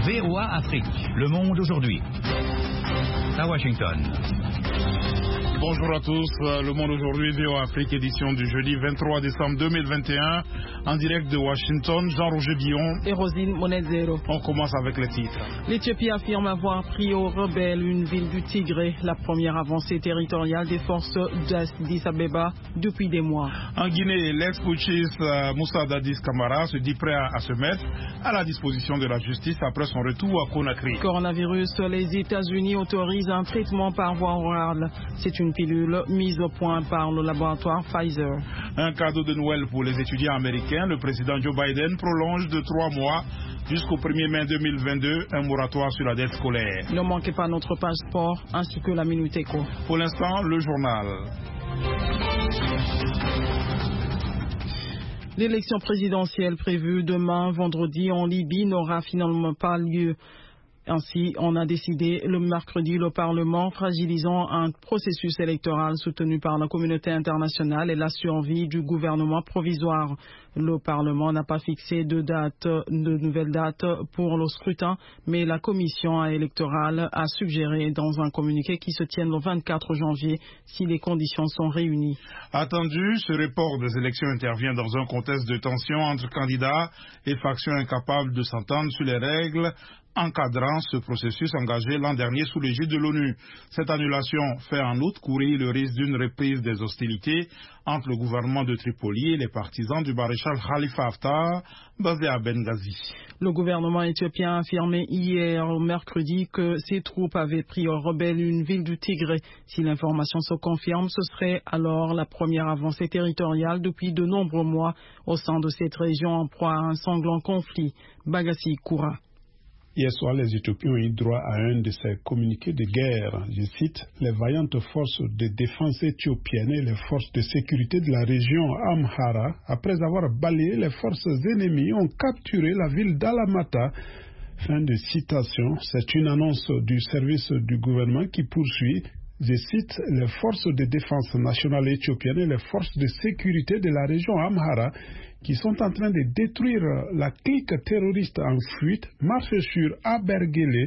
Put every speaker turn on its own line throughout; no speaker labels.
VOA Afrique, le monde aujourd'hui. À Washington.
Bonjour à tous, le monde aujourd'hui, VOA Afrique, édition du jeudi 23 décembre 2021, en direct de Washington, Jean-Roger Billon
et Rosine Monedzero.
On commence avec les titres.
L'Éthiopie affirme avoir pris aux rebelles une ville du Tigré, la première avancée territoriale des forces d'Addis Abeba depuis des mois.
En Guinée, l'ex-putschiste Moussa Dadis Camara se dit prêt à se mettre à la disposition de la justice après son retour à Conakry.
Coronavirus, les États-Unis autorisent un traitement par voie orale. C'est une pilule mise au point par le laboratoire Pfizer.
Un cadeau de Noël pour les étudiants américains. Le président Joe Biden prolonge de 3 mois jusqu'au 1er mai 2022 un moratoire sur la dette scolaire.
Ne manquez pas notre page sport ainsi que la Minute Éco.
Pour l'instant, le journal.
L'élection présidentielle prévue demain vendredi en Libye n'aura finalement pas lieu. Ainsi, on a décidé le mercredi le Parlement, fragilisant un processus électoral soutenu par la communauté internationale et la survie du gouvernement provisoire. Le Parlement n'a pas fixé de nouvelle date pour le scrutin, mais la commission électorale a suggéré dans un communiqué qu'il se tienne le 24 janvier si les conditions sont réunies.
Attendu, ce report des élections intervient dans un contexte de tension entre candidats et factions incapables de s'entendre sur les règles encadrant ce processus engagé l'an dernier sous l'égide de l'ONU. Cette annulation fait en outre courir le risque d'une reprise des hostilités entre le gouvernement de Tripoli et les partisans du maréchal Khalifa Haftar, basé à Benghazi.
Le gouvernement éthiopien a affirmé hier mercredi que ses troupes avaient pris aux rebelles une ville du Tigré. Si l'information se confirme, ce serait alors la première avancée territoriale depuis de nombreux mois au sein de cette région en proie à un sanglant conflit. Bagassi Koura.
Hier soir, les Éthiopiens ont eu droit à un de ces communiqués de guerre. Je cite, « Les vaillantes forces de défense éthiopiennes et les forces de sécurité de la région Amhara, après avoir balayé les forces ennemies, ont capturé la ville d'Alamata. » Fin de citation. C'est une annonce du service du gouvernement qui poursuit. Je cite, « Les forces de défense nationale éthiopiennes et les forces de sécurité de la région Amhara qui sont en train de détruire la clique terroriste en fuite, marchent sur Abergele. »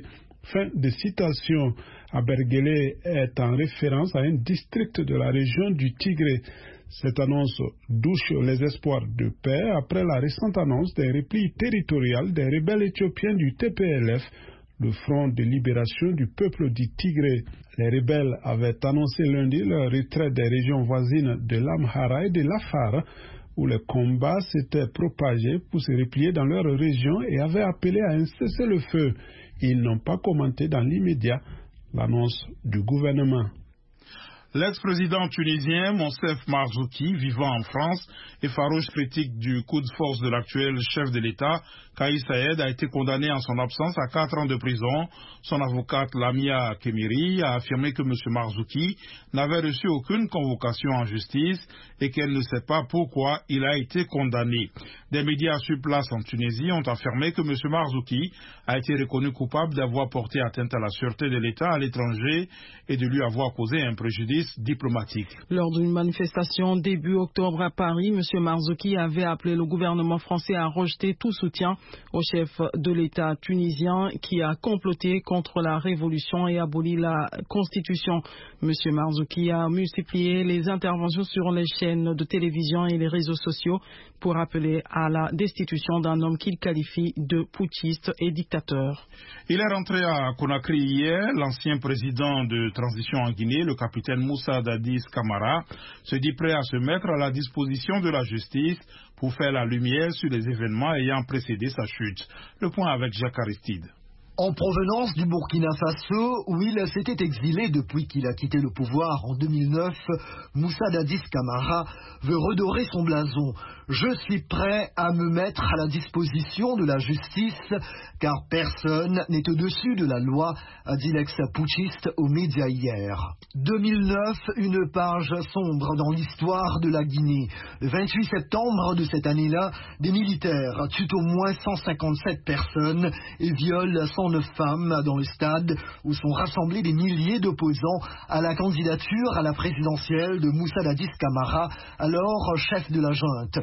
Fin de citation. Abergele est en référence à un district de la région du Tigré. Cette annonce douche les espoirs de paix après la récente annonce d'un repli territorial des rebelles éthiopiens du TPLF, le Front de libération du peuple du Tigré. Les rebelles avaient annoncé lundi leur retrait des régions voisines de l'Amhara et de l'Afar, où les combats s'étaient propagés pour se replier dans leur région et avaient appelé à un cessez-le-feu. Ils n'ont pas commenté dans l'immédiat l'annonce du gouvernement.
L'ex-président tunisien Monsef Marzouki, vivant en France et farouche critique du coup de force de l'actuel chef de l'État, Kais Saied, a été condamné en son absence à 4 ans de prison. Son avocate Lamia Kemiri a affirmé que M. Marzouki n'avait reçu aucune convocation en justice et qu'elle ne sait pas pourquoi il a été condamné. Des médias sur place en Tunisie ont affirmé que M. Marzouki a été reconnu coupable d'avoir porté atteinte à la sûreté de l'État à l'étranger et de lui avoir causé un préjudice diplomatique.
Lors d'une manifestation début octobre à Paris, M. Marzouki avait appelé le gouvernement français à rejeter tout soutien au chef de l'État tunisien qui a comploté contre la révolution et aboli la Constitution. M. Marzouki a multiplié les interventions sur les chaînes de télévision et les réseaux sociaux pour appeler à la destitution d'un homme qu'il qualifie de putschiste et dictateur.
Il est rentré à Conakry hier. L'ancien président de transition en Guinée, le capitaine Moussa Dadis Camara, se dit prêt à se mettre à la disposition de la justice pour faire la lumière sur les événements ayant précédé sa chute. Le point avec Jacques Aristide.
En provenance du Burkina Faso, où il s'était exilé depuis qu'il a quitté le pouvoir en 2009, Moussa Dadis Camara veut redorer son blason. Je suis prêt à me mettre à la disposition de la justice, car personne n'est au-dessus de la loi, a dit l'ex-putschiste aux médias hier. 2009, une page sombre dans l'histoire de la Guinée. Le 28 septembre de cette année-là, des militaires tuent au moins 157 personnes et violent 109 femmes dans le stade où sont rassemblés des milliers d'opposants à la candidature à la présidentielle de Moussa Dadis Camara, alors chef de la junte.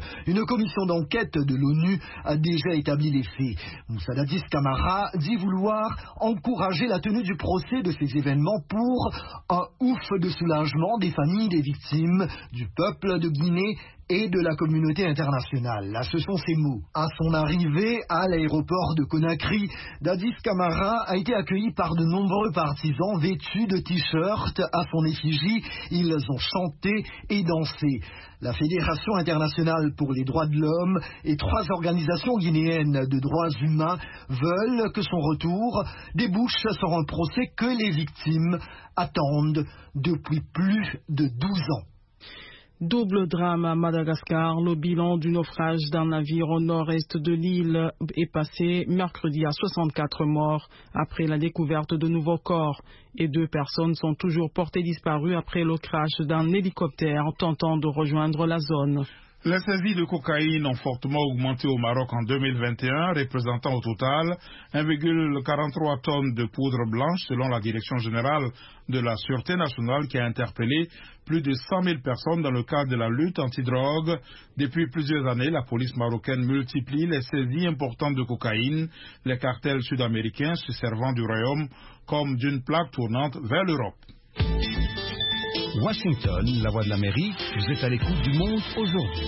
une commission d'enquête de l'ONU a déjà établi les faits. Moussa Dadis Camara dit vouloir encourager la tenue du procès de ces événements pour un ouf de soulagement des familles des victimes, du peuple de Guinée et de la communauté internationale. Là, ce sont ces mots. À son arrivée à l'aéroport de Conakry, Dadis Camara a été accueilli par de nombreux partisans vêtus de t-shirts à son effigie. Ils ont chanté et dansé. La Fédération internationale pour les droits de l'homme et 3 organisations guinéennes de droits humains veulent que son retour débouche sur un procès que les victimes attendent depuis plus de 12 ans.
Double drame à Madagascar. Le bilan du naufrage d'un navire au nord-est de l'île est passé mercredi à 64 morts après la découverte de nouveaux corps. Et 2 personnes sont toujours portées disparues après le crash d'un hélicoptère tentant de rejoindre la zone.
Les saisies de cocaïne ont fortement augmenté au Maroc en 2021, représentant au total 1,43 tonnes de poudre blanche selon la Direction générale de la Sûreté nationale qui a interpellé plus de 100 000 personnes dans le cadre de la lutte antidrogue. Depuis plusieurs années, la police marocaine multiplie les saisies importantes de cocaïne, les cartels sud-américains se servant du royaume comme d'une plaque tournante vers l'Europe.
Washington, la voix de l'Amérique, vous êtes à l'écoute du monde aujourd'hui.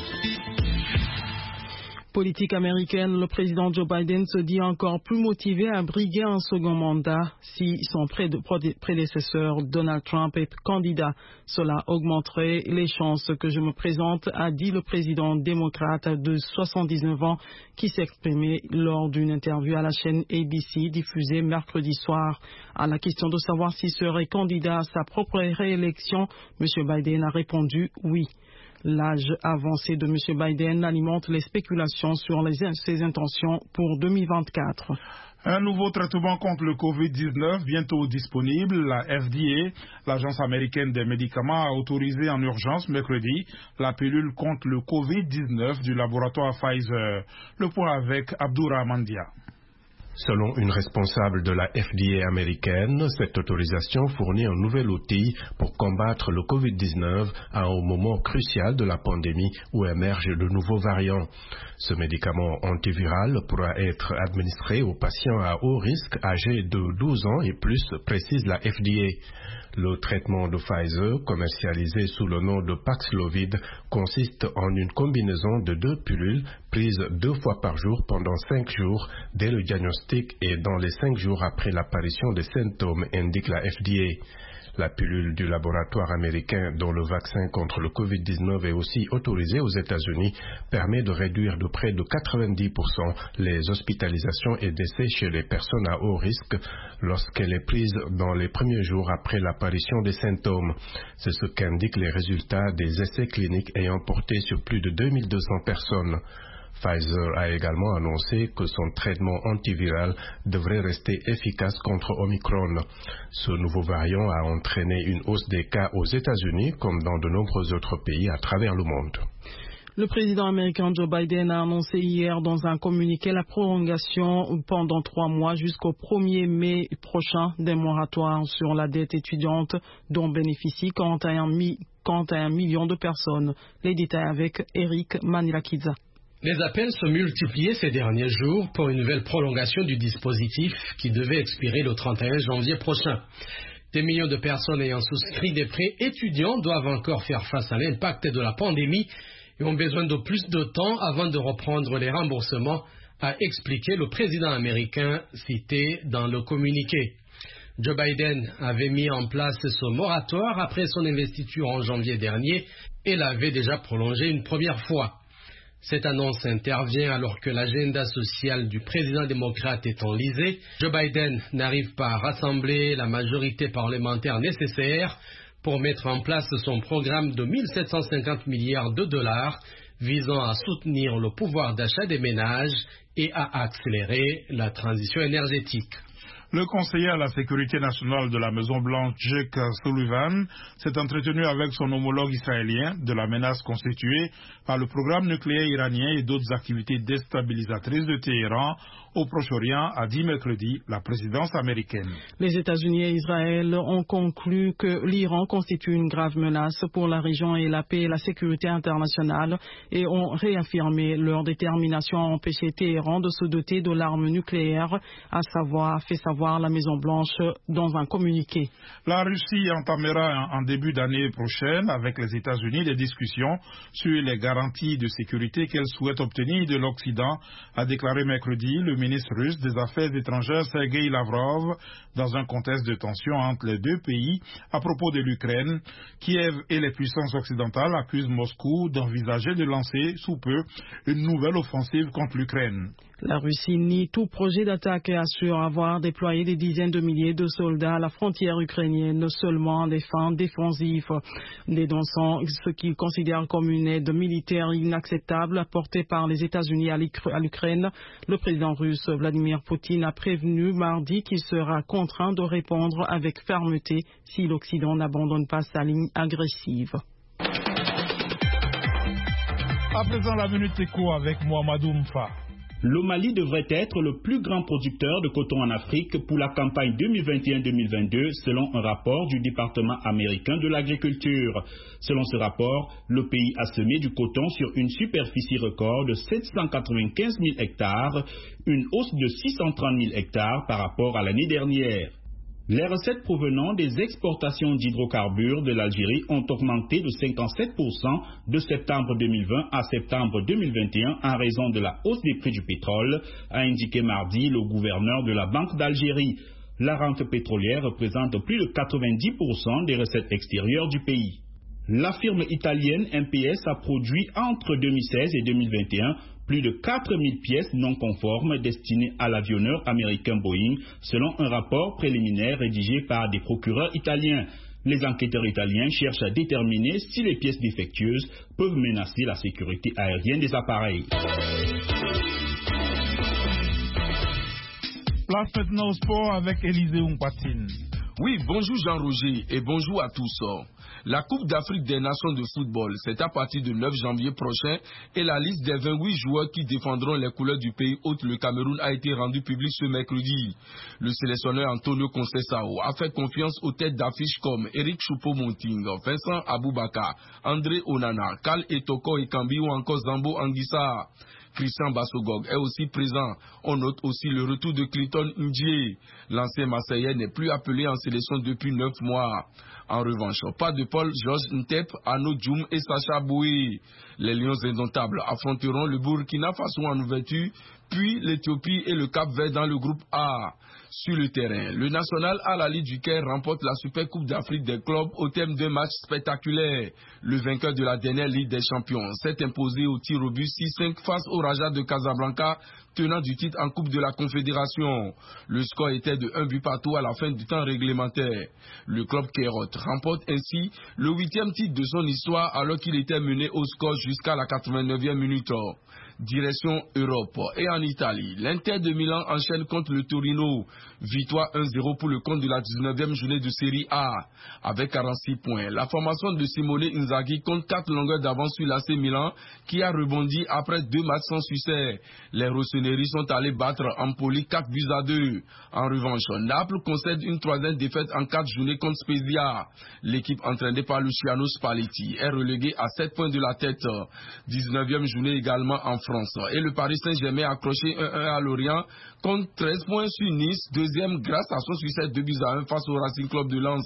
Politique américaine, le président Joe Biden se dit encore plus motivé à briguer un second mandat si son prédécesseur Donald Trump est candidat. Cela augmenterait les chances que je me présente, a dit le président démocrate de 79 ans qui s'exprimait lors d'une interview à la chaîne ABC diffusée mercredi soir. À la question de savoir s'il serait candidat à sa propre réélection, M. Biden a répondu oui. L'âge avancé de M. Biden alimente les spéculations sur ses intentions pour 2024.
Un nouveau traitement contre le Covid-19 bientôt disponible. La FDA, l'agence américaine des médicaments, a autorisé en urgence mercredi la pilule contre le Covid-19 du laboratoire Pfizer. Le point avec Abdourahmane Dia.
Selon une responsable de la FDA américaine, cette autorisation fournit un nouvel outil pour combattre le Covid-19 à un moment crucial de la pandémie où émergent de nouveaux variants. Ce médicament antiviral pourra être administré aux patients à haut risque âgés de 12 ans et plus, précise la FDA. Le traitement de Pfizer, commercialisé sous le nom de Paxlovid, consiste en une combinaison de 2 pilules prises 2 fois par jour pendant 5 jours dès le diagnostic et dans les 5 jours après l'apparition des symptômes, indique la FDA. La pilule du laboratoire américain dont le vaccin contre le Covid-19 est aussi autorisé aux États-Unis permet de réduire de près de 90% les hospitalisations et décès chez les personnes à haut risque lorsqu'elle est prise dans les premiers jours après l'apparition des symptômes. C'est ce qu'indiquent les résultats des essais cliniques ayant porté sur plus de 2200 personnes. Pfizer a également annoncé que son traitement antiviral devrait rester efficace contre Omicron. Ce nouveau variant a entraîné une hausse des cas aux États-Unis comme dans de nombreux autres pays à travers le monde.
Le président américain Joe Biden a annoncé hier dans un communiqué la prolongation pendant 3 mois jusqu'au 1er mai prochain des moratoires sur la dette étudiante dont bénéficient 41 millions de personnes. Les détails avec Eric Manilakiza.
Les appels se multipliaient ces derniers jours pour une nouvelle prolongation du dispositif qui devait expirer le 31 janvier prochain. Des millions de personnes ayant souscrit des prêts étudiants doivent encore faire face à l'impact de la pandémie et ont besoin de plus de temps avant de reprendre les remboursements, a expliqué le président américain cité dans le communiqué. Joe Biden avait mis en place ce moratoire après son investiture en janvier dernier et l'avait déjà prolongé une première fois. Cette annonce intervient alors que l'agenda social du président démocrate est enlisé. Joe Biden n'arrive pas à rassembler la majorité parlementaire nécessaire pour mettre en place son programme de 1 750 milliards de dollars visant à soutenir le pouvoir d'achat des ménages et à accélérer la transition énergétique.
Le conseiller à la sécurité nationale de la Maison-Blanche, Jake Sullivan, s'est entretenu avec son homologue israélien de la menace constituée par le programme nucléaire iranien et d'autres activités déstabilisatrices de Téhéran au Proche-Orient, a dit mercredi la présidence américaine.
Les États-Unis et Israël ont conclu que l'Iran constitue une grave menace pour la région et la paix et la sécurité internationale et ont réaffirmé leur détermination à empêcher Téhéran de se doter de l'arme nucléaire, a fait savoir la Maison-Blanche dans un communiqué.
La Russie entamera en début d'année prochaine avec les États-Unis des discussions sur les garanties de sécurité qu'elle souhaite obtenir de l'Occident, a déclaré mercredi le ministre russe des Affaires étrangères Sergei Lavrov dans un contexte de tension entre les deux pays à propos de l'Ukraine. Kiev et les puissances occidentales accusent Moscou d'envisager de lancer sous peu une nouvelle offensive contre l'Ukraine.
La Russie nie tout projet d'attaque et assure avoir déployé des dizaines de milliers de soldats à la frontière ukrainienne seulement en des fins défensives, dénonçant ce qu'ils considèrent comme une aide militaire inacceptable apportée par les États-Unis à l'Ukraine. Le président russe Vladimir Poutine a prévenu mardi qu'il sera contraint de répondre avec fermeté si l'Occident n'abandonne pas sa ligne agressive.
À présent, la Minute Éco avec Mohamedou Mfa.
Le Mali devrait être le plus grand producteur de coton en Afrique pour la campagne 2021-2022 selon un rapport du département américain de l'agriculture. Selon ce rapport, le pays a semé du coton sur une superficie record de 795 000 hectares, une hausse de 630 000 hectares par rapport à l'année dernière. Les recettes provenant des exportations d'hydrocarbures de l'Algérie ont augmenté de 57% de septembre 2020 à septembre 2021 en raison de la hausse des prix du pétrole, a indiqué mardi le gouverneur de la Banque d'Algérie. La rente pétrolière représente plus de 90% des recettes extérieures du pays. La firme italienne MPS a produit entre 2016 et 2021 plus de 4000 pièces non conformes destinées à l'avionneur américain Boeing, selon un rapport préliminaire rédigé par des procureurs italiens. Les enquêteurs italiens cherchent à déterminer si les pièces défectueuses peuvent menacer la sécurité aérienne des appareils.
Place maintenant au sport avec Élisée Oumpatine.
Oui, bonjour Jean-Roger et bonjour à tous. La Coupe d'Afrique des Nations de football, c'est à partir du 9 janvier prochain et la liste des 28 joueurs qui défendront les couleurs du pays hôte, le Cameroun, a été rendue publique ce mercredi. Le sélectionneur Antonio Conceição a fait confiance aux têtes d'affiche comme Eric Choupo-Moting, Vincent Aboubakar, André Onana, Karl Etoko Ekambi ou encore Zambo Anguissa. Christian Bassogog est aussi présent. On note aussi le retour de Clinton Ndiaye. L'ancien Marseillais n'est plus appelé en sélection depuis 9 mois. En revanche, pas de Paul Georges Ntep, Arnaud Djoum et Sacha Boué. Les Lions indomptables affronteront le Burkina Faso en ouverture, puis l'Éthiopie et le Cap-Vert dans le groupe A. Sur le terrain, le national Al-Ali du Caire remporte la Super Coupe d'Afrique des clubs au thème d'un match spectaculaire. Le vainqueur de la dernière Ligue des Champions s'est imposé au tir au but 6-5 face au Raja de Casablanca, tenant du titre en Coupe de la Confédération. Le score était de 1 but partout à la fin du temps réglementaire. Le club Kairote remporte ainsi le 8e titre de son histoire alors qu'il était mené au score jusqu'à la 89e minute. Direction Europe et en Italie, l'Inter de Milan enchaîne contre le Torino. Victoire 1-0 pour le compte de la 19e journée de Série A. Avec 46 points, la formation de Simone Inzaghi compte 4 longueurs d'avance sur l'AC Milan qui a rebondi après 2 matchs sans succès. Les Rossoneri sont allés battre Empoli 4-2. En revanche, Naples concède une 3e défaite en 4 journées contre Spezia. L'équipe entraînée par Luciano Spalletti est reléguée à 7 points de la tête. 19e journée également en France. Et le Paris Saint-Germain a accroché 1-1 à Lorient, compte 13 points sur Nice, 2e grâce à son succès 2-1 face au Racing Club de Lens.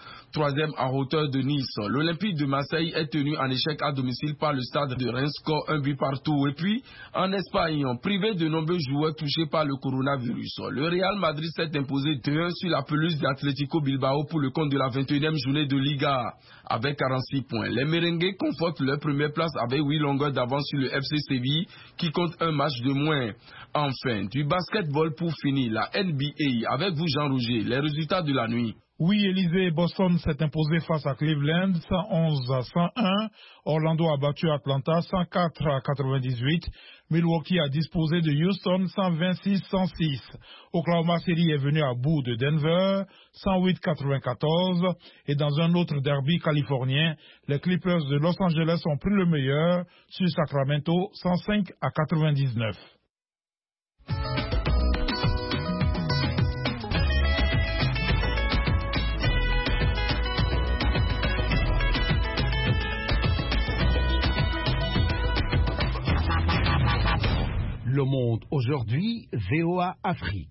3e en hauteur de Nice. L'Olympique de Marseille est tenu en échec à domicile par le stade de Reims, score 1 but partout. Et puis, en Espagne, privé de nombreux joueurs touchés par le coronavirus, le Real Madrid s'est imposé 2-1 sur la pelouse d'Atlético Bilbao pour le compte de la 21e journée de Liga. Avec 46 points, les Merengues confortent leur première place avec 8 longueurs d'avance sur le FC Séville qui compte un match de moins. Enfin, du basketball pour finir, la NBA. Avec vous Jean Rouget, les résultats de la nuit.
Oui, Élysée, Boston s'est imposé face à Cleveland 111-101. Orlando a battu Atlanta 104-98. Milwaukee a disposé de Houston 126-106. Oklahoma City est venu à bout de Denver 108-94. Et dans un autre derby californien, les Clippers de Los Angeles ont pris le meilleur sur Sacramento 105-99.
Le Monde aujourd'hui, VOA Afrique.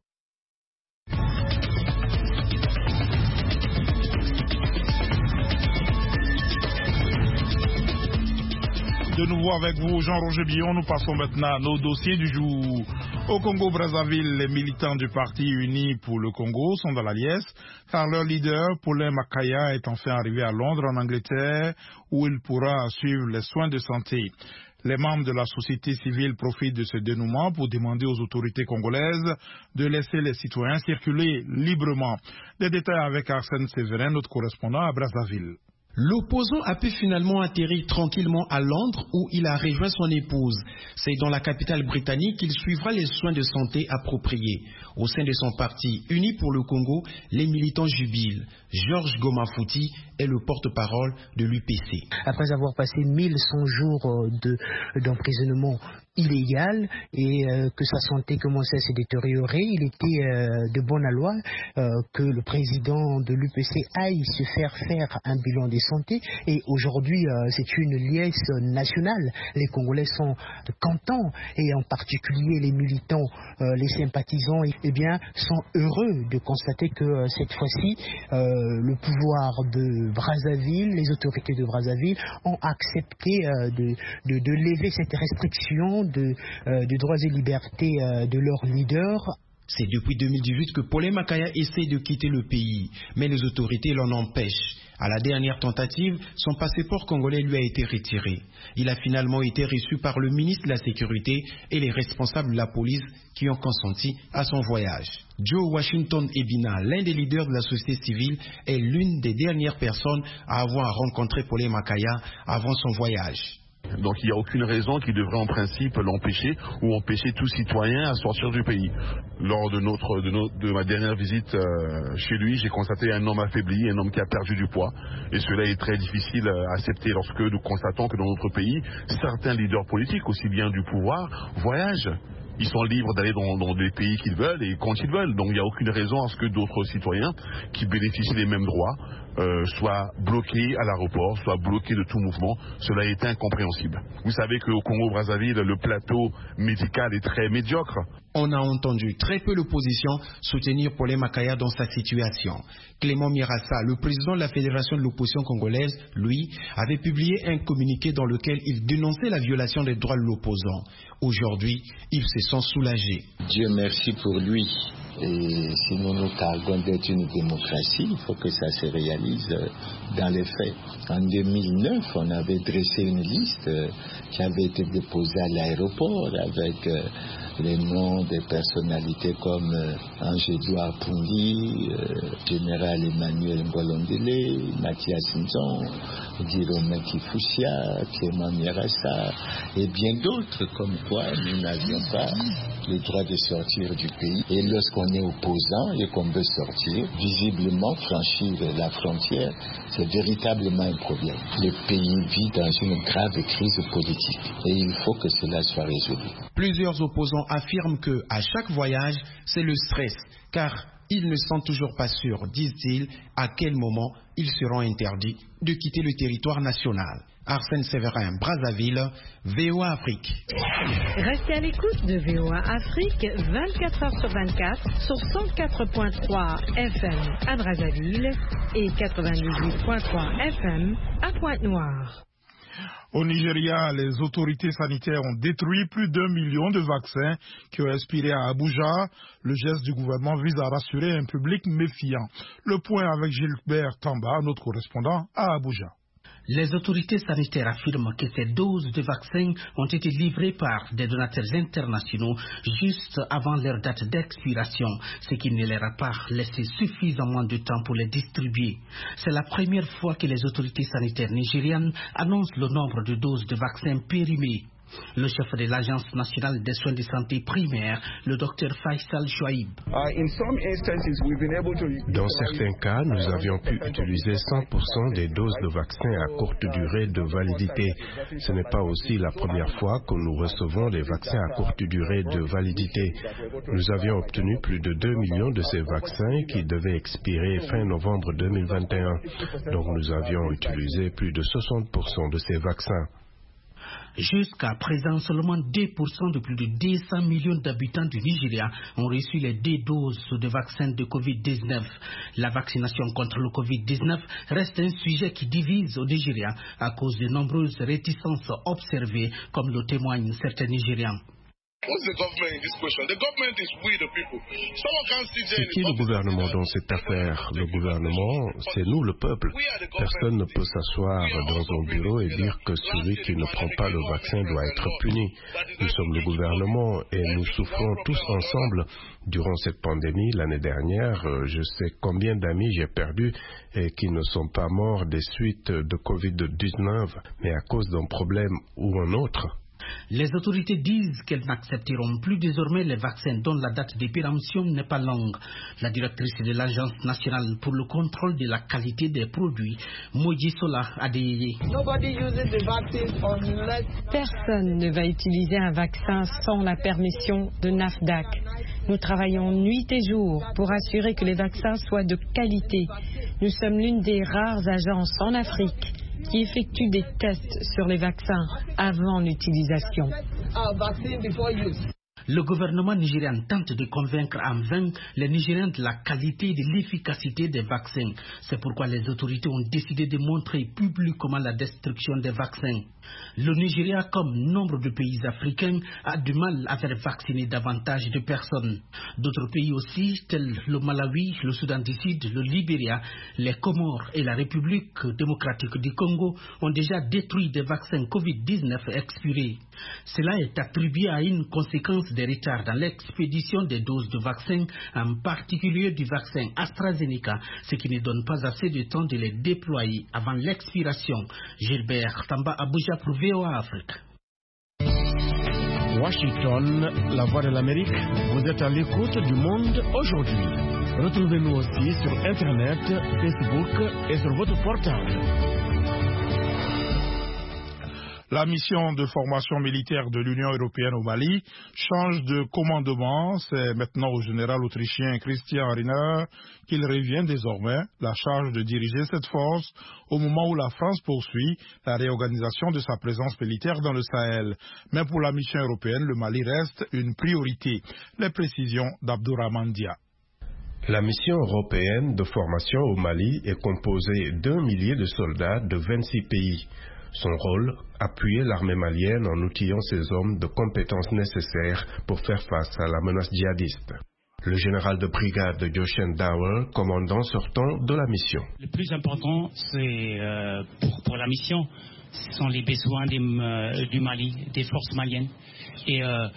De nouveau avec vous, Jean-Roger Billon, nous passons maintenant à nos dossiers du jour. Au Congo-Brazzaville, les militants du Parti uni pour le Congo sont dans la liesse, car leur leader, Paulin Makaya, est enfin arrivé à Londres, en Angleterre, où il pourra suivre les soins de santé. Les membres de la société civile profitent de ce dénouement pour demander aux autorités congolaises de laisser les citoyens circuler librement. Des détails avec Arsène Séverin, notre correspondant à Brazzaville.
L'opposant a pu finalement atterrir tranquillement à Londres où il a rejoint son épouse. C'est dans la capitale britannique qu'il suivra les soins de santé appropriés. Au sein de son parti Uni pour le Congo, les militants jubilent. Georges Gomafouti est le porte-parole de l'UPC.
Après avoir passé 1100 jours d'emprisonnement illégal et que sa santé commençait à se détériorer, il était de bonne loi que le président de l'UPC aille se faire un bilan de santé. Et aujourd'hui, c'est une liesse nationale. Les Congolais sont contents et en particulier les militants, les sympathisants, sont heureux de constater que cette fois-ci, le pouvoir de Brazzaville, les autorités de Brazzaville ont accepté de lever cette restriction de droits et libertés de leur leader.
C'est depuis 2018 que Paulin Makaya essaie de quitter le pays, mais les autorités l'en empêchent. À la dernière tentative, son passeport congolais lui a été retiré. Il a finalement été reçu par le ministre de la Sécurité et les responsables de la police qui ont consenti à son voyage. Joe Washington Ebina, l'un des leaders de la société civile, est l'une des dernières personnes à avoir rencontré Paulin Makaya avant son voyage.
Donc il n'y a aucune raison qui devrait en principe l'empêcher ou empêcher tout citoyen à sortir du pays. Lors de ma dernière visite chez lui, j'ai constaté un homme affaibli, un homme qui a perdu du poids. Et cela est très difficile à accepter lorsque nous constatons que dans notre pays, certains leaders politiques, aussi bien du pouvoir, voyagent. Ils sont libres d'aller dans des pays qu'ils veulent et quand ils veulent. Donc il n'y a aucune raison à ce que d'autres citoyens qui bénéficient des mêmes droits soient bloqués à l'aéroport, soient bloqués de tout mouvement. Cela est incompréhensible. Vous savez qu'au Congo-Brazzaville, le plateau médical est très médiocre.
On a entendu très peu l'opposition soutenir Paulin Makaya dans sa situation. Clément Mirassa, le président de la Fédération de l'opposition congolaise, lui, avait publié un communiqué dans lequel il dénonçait la violation des droits de l'opposant. Aujourd'hui, il se sent soulagé.
Dieu merci pour lui. Et si nous nous targuons d'être une démocratie, il faut que ça se réalise dans les faits. En 2009, on avait dressé une liste qui avait été déposée à l'aéroport avec les noms des personnalités comme Ange-Edouard Poundi, Général Emmanuel Ngolondele, Mathias Nzon, Dirome Kifousia, Clément Mirassa et bien d'autres comme quoi nous n'avions pas le droit de sortir du pays. Et lorsqu'on est opposant et qu'on veut sortir, visiblement franchir la frontière, c'est véritablement un problème. Le pays vit dans une grave crise politique et il faut que cela soit résolu.
Plusieurs opposants affirment que à chaque voyage, c'est le stress, car ils ne sont toujours pas sûrs, disent-ils, à quel moment ils seront interdits de quitter le territoire national. Arsène Séverin, Brazzaville, VOA Afrique.
Restez à l'écoute de VOA Afrique 24h/24 sur 104.3 FM à Brazzaville et 98.3 FM à Pointe-Noire.
Au Nigeria, les autorités sanitaires ont détruit plus d'1 million de vaccins qui ont expiré à Abuja. Le geste du gouvernement vise à rassurer un public méfiant. Le point avec Gilbert Tamba, notre correspondant à Abuja.
Les autorités sanitaires affirment que ces doses de vaccins ont été livrées par des donateurs internationaux juste avant leur date d'expiration, ce qui ne leur a pas laissé suffisamment de temps pour les distribuer. C'est la première fois que les autorités sanitaires nigérianes annoncent le nombre de doses de vaccins périmées. Le chef de l'Agence nationale des soins de santé primaires, le Dr Faisal Chouaib.
Dans certains cas, nous avions pu utiliser 100% des doses de vaccins à courte durée de validité. Ce n'est pas aussi la première fois que nous recevons des vaccins à courte durée de validité. Nous avions obtenu plus de 2 millions de ces vaccins qui devaient expirer fin novembre 2021. Donc nous avions utilisé plus de 60% de ces vaccins.
Jusqu'à présent, seulement 2% de plus de 200 millions d'habitants du Nigeria ont reçu les 2 doses de vaccin de Covid-19. La vaccination contre le Covid-19 reste un sujet qui divise au Nigeria à cause de nombreuses réticences observées, comme le témoignent certains Nigérians.
C'est qui le gouvernement dans cette affaire? Le gouvernement, c'est nous, le peuple. Personne ne peut s'asseoir dans un bureau et dire que celui qui ne prend pas le vaccin doit être puni. Nous sommes le gouvernement et nous souffrons tous ensemble. Durant cette pandémie, l'année dernière, je sais combien d'amis j'ai perdus et qui ne sont pas morts des suites de Covid-19, mais à cause d'un problème ou un autre.
Les autorités disent qu'elles n'accepteront plus désormais les vaccins dont la date de péremption n'est pas longue. La directrice de l'Agence nationale pour le contrôle de la qualité des produits, Mojisola Adeyeye.
Personne ne va utiliser un vaccin sans la permission de NAFDAC. Nous travaillons nuit et jour pour assurer que les vaccins soient de qualité. Nous sommes l'une des rares agences en Afrique qui effectue des tests sur les vaccins avant l'utilisation.
Le gouvernement nigérian tente de convaincre en vain les Nigériens de la qualité et de l'efficacité des vaccins. C'est pourquoi les autorités ont décidé de montrer publiquement la destruction des vaccins. Le Nigeria, comme nombre de pays africains, a du mal à faire vacciner davantage de personnes. D'autres pays aussi, tels le Malawi, le Soudan du Sud, le Libéria, les Comores et la République démocratique du Congo, ont déjà détruit des vaccins Covid-19 expirés. Cela est attribué à une conséquence des retards dans l'expédition des doses de vaccins, en particulier du vaccin AstraZeneca, ce qui ne donne pas assez de temps de les déployer avant l'expiration. Gilbert Tamba, Abuja pour VOA Afrique.
Washington, la voix de l'Amérique, vous êtes à l'écoute du monde aujourd'hui. Retrouvez-nous aussi sur Internet, Facebook et sur votre portable.
La mission de formation militaire de l'Union européenne au Mali change de commandement. C'est maintenant au général autrichien Christian Riner qu'il revient désormais la charge de diriger cette force au moment où la France poursuit la réorganisation de sa présence militaire dans le Sahel. Mais pour la mission européenne, le Mali reste une priorité. Les précisions d'Abdourahmane Dia.
La mission européenne de formation au Mali est composée d'1 millier de soldats de 26 pays. Son rôle, appuyer l'armée malienne en outillant ses hommes de compétences nécessaires pour faire face à la menace djihadiste. Le général de brigade Joshen Dawel, commandant sortant de la mission.
Le plus important, c'est pour la mission, ce sont les besoins du Mali, des forces maliennes. Et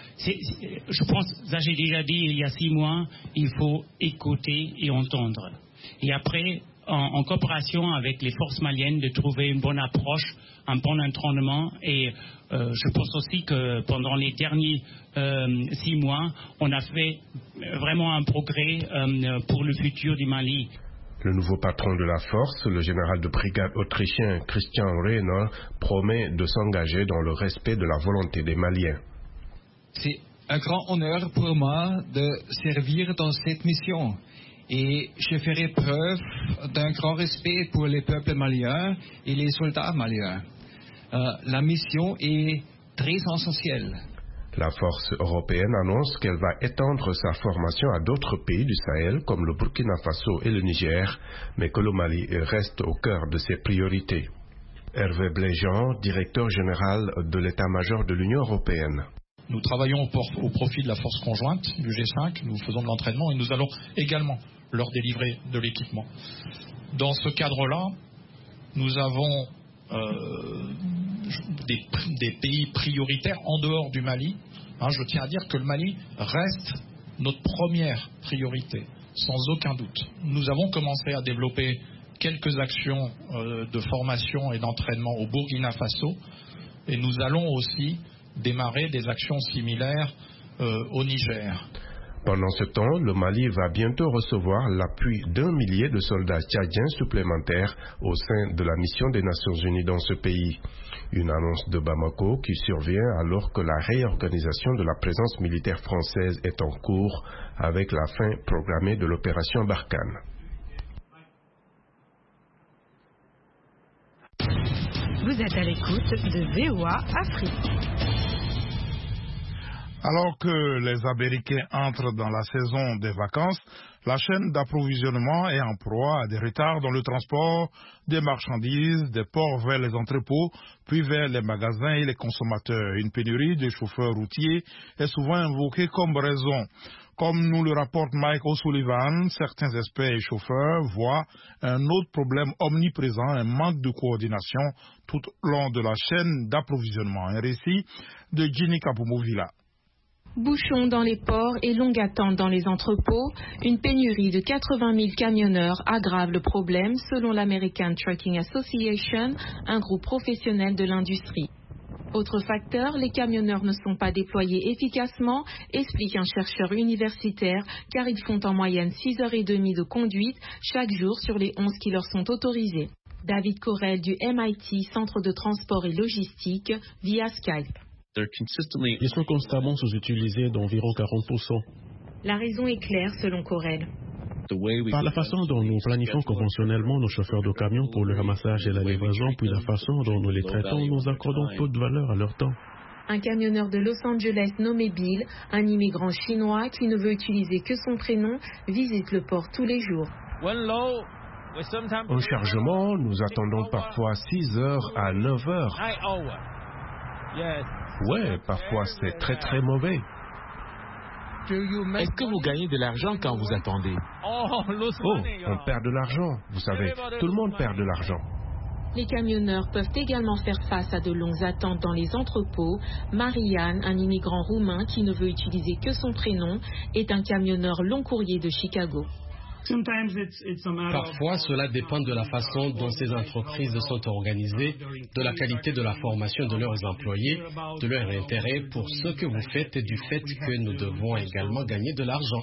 je pense, ça j'ai déjà dit il y a 6 mois, il faut écouter et entendre. Et après, en coopération avec les forces maliennes, de trouver une bonne approche, un bon entraînement. Et je pense aussi que pendant les derniers 6 mois, on a fait vraiment un progrès pour le futur du Mali.
Le nouveau patron de la force, le général de brigade autrichien Christian Rehner, promet de s'engager dans le respect de la volonté des Maliens.
C'est un grand honneur pour moi de servir dans cette mission. Et je ferai preuve d'un grand respect pour les peuples maliens et les soldats maliens. La mission est très essentielle.
La force européenne annonce qu'elle va étendre sa formation à d'autres pays du Sahel comme le Burkina Faso et le Niger, mais que le Mali reste au cœur de ses priorités. Hervé Bléjean, directeur général de l'état-major de l'Union européenne.
Nous travaillons au profit de la force conjointe du G5, nous faisons de l'entraînement et nous allons également leur délivrer de l'équipement. Dans ce cadre-là, nous avons des pays prioritaires en dehors du Mali. Je tiens à dire que le Mali reste notre première priorité, sans aucun doute. Nous avons commencé à développer quelques actions de formation et d'entraînement au Burkina Faso, et nous allons aussi démarrer des actions similaires au Niger.
Pendant ce temps, le Mali va bientôt recevoir l'appui d'1 millier de soldats tchadiens supplémentaires au sein de la mission des Nations Unies dans ce pays. Une annonce de Bamako qui survient alors que la réorganisation de la présence militaire française est en cours avec la fin programmée de l'opération Barkhane.
Vous êtes à l'écoute de VOA Afrique.
Alors que les Américains entrent dans la saison des vacances, la chaîne d'approvisionnement est en proie à des retards dans le transport des marchandises, des ports vers les entrepôts, puis vers les magasins et les consommateurs. Une pénurie de chauffeurs routiers est souvent invoquée comme raison. Comme nous le rapporte Mike O'Sullivan, certains experts et chauffeurs voient un autre problème omniprésent, un manque de coordination tout au long de la chaîne d'approvisionnement. Un récit de Ginny Kapumovila.
Bouchons dans les ports et longue attente dans les entrepôts, une pénurie de 80 000 camionneurs aggrave le problème selon l'American Trucking Association, un groupe professionnel de l'industrie. Autre facteur, les camionneurs ne sont pas déployés efficacement, explique un chercheur universitaire, car ils font en moyenne 6h30 de conduite chaque jour sur les 11 qui leur sont autorisés. David Correll du MIT, Centre de transport et logistique, via Skype.
Ils sont constamment sous-utilisés d'environ 40%.
La raison est claire selon Correll.
Par la façon dont nous planifions conventionnellement nos chauffeurs de camions pour le ramassage et la livraison, puis la façon dont nous les traitons, nous accordons peu de valeur à leur temps.
Un camionneur de Los Angeles nommé Bill, un immigrant chinois qui ne veut utiliser que son prénom, visite le port tous les jours.
Au chargement, nous attendons parfois 6 heures à 9 heures. Ouais, parfois c'est très très mauvais.
Est-ce que vous gagnez de l'argent quand vous attendez?
Oh, on perd de l'argent, vous savez, tout le monde perd de l'argent.
Les camionneurs peuvent également faire face à de longues attentes dans les entrepôts. Marianne, un immigrant roumain qui ne veut utiliser que son prénom, est un camionneur long courrier de Chicago.
Parfois, cela dépend de la façon dont ces entreprises sont organisées, de la qualité de la formation de leurs employés, de leur intérêt pour ce que vous faites et du fait que nous devons également gagner de l'argent.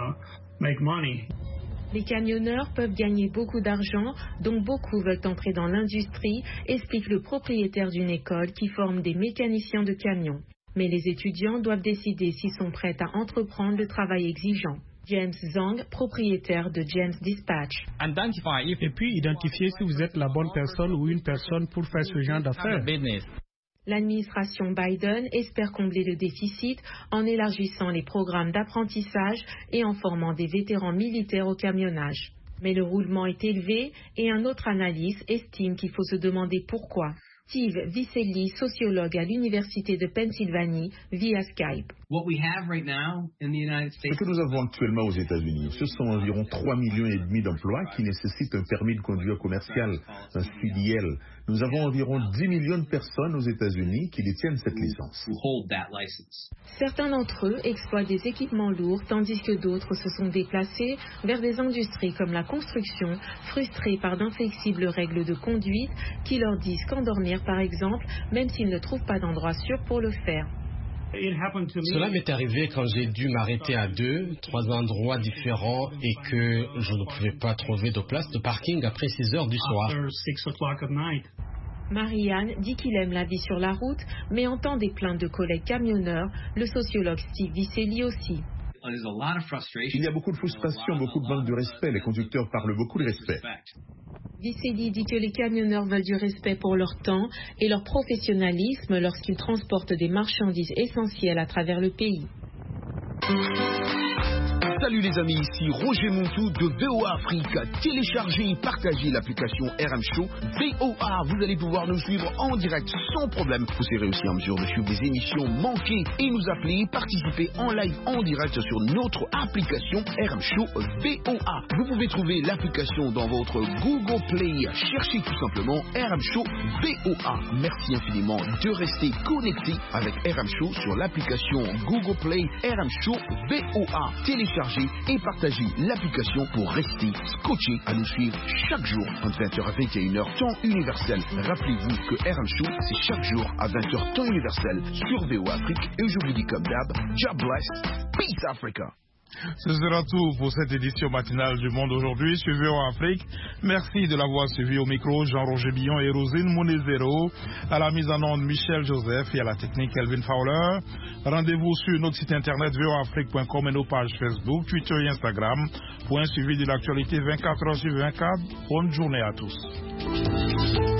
Les camionneurs peuvent gagner beaucoup d'argent, dont beaucoup veulent entrer dans l'industrie, explique le propriétaire d'une école qui forme des mécaniciens de camions. Mais les étudiants doivent décider s'ils sont prêts à entreprendre le travail exigeant. James Zhang, propriétaire de James Dispatch.
Et puis identifier si vous êtes la bonne personne ou une personne pour faire ce genre d'affaires.
L'administration Biden espère combler le déficit en élargissant les programmes d'apprentissage et en formant des vétérans militaires au camionnage. Mais le roulement est élevé et un autre analyste estime qu'il faut se demander pourquoi. Steve Vicelli, sociologue à l'Université de Pennsylvanie, via Skype.
Ce que nous avons actuellement aux États-Unis, ce sont environ 3,5 millions d'emplois qui nécessitent un permis de conduire commercial, un CDL. Nous avons environ 10 millions de personnes aux États-Unis qui détiennent cette licence.
Certains d'entre eux exploitent des équipements lourds, tandis que d'autres se sont déplacés vers des industries comme la construction, frustrés par d'inflexibles règles de conduite qui leur disent qu'endormir, par exemple, même s'ils ne trouvent pas d'endroit sûr pour le faire.
Cela m'est arrivé quand j'ai dû m'arrêter à 2, 3 endroits différents et que je ne pouvais pas trouver de place de parking après 6 heures du soir.
Marianne dit qu'il aime la vie sur la route, mais entend des plaintes de collègues camionneurs, le sociologue Steve Vicelli aussi.
Il y a beaucoup de frustration, beaucoup de manque de respect. Les conducteurs parlent beaucoup de respect.
Vicelli dit que les camionneurs veulent du respect pour leur temps et leur professionnalisme lorsqu'ils transportent des marchandises essentielles à travers le pays.
Salut les amis, ici Roger Montou de VOA Afrique. Téléchargez et partagez l'application RM Show VOA. Vous allez pouvoir nous suivre en direct sans problème. Vous serez aussi en mesure de suivre des émissions manquées et nous appeler, participer en live en direct sur notre application RM Show VOA. Vous pouvez trouver l'application dans votre Google Play. Cherchez tout simplement RM Show VOA. Merci infiniment de rester connecté avec RM Show sur l'application Google Play RM Show VOA. Téléchargez et partagez l'application pour rester scotché à nous suivre chaque jour entre 20h à 21h temps universel. Rappelez-vous que RM Show c'est chaque jour à 20h temps universel sur VOA Afrique et je vous dis comme d'hab, God bless, peace Africa.
Ce sera tout pour cette édition matinale du Monde aujourd'hui sur VOA Afrique. Merci de l'avoir suivi au micro Jean-Roger Billon et Rosine Monezero, à la mise en onde Michel Joseph et à la technique Elvin Fowler. Rendez-vous sur notre site internet voaafrique.com et nos pages Facebook, Twitter et Instagram pour un suivi de l'actualité 24h sur 24. Bonne journée à tous.